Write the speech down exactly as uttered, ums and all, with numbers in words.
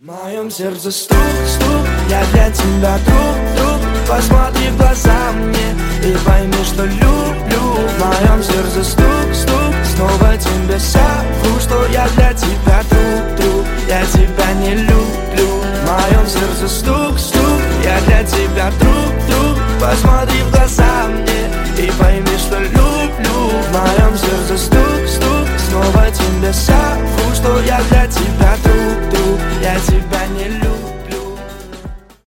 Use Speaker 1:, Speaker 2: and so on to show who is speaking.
Speaker 1: В моем сердце стук, стук, я для тебя друг, друг. Посмотри в глаза мне и пойми, что люблю. В моем сердце стук, стук, снова тебе совру, что я для тебя друг, друг. Я тебя не люблю. В моем сердце стук, стук, я для тебя друг, друг. Посмотри в глаза мне и пойми, что люблю. В моем сердце стук, стук, снова тебе совру.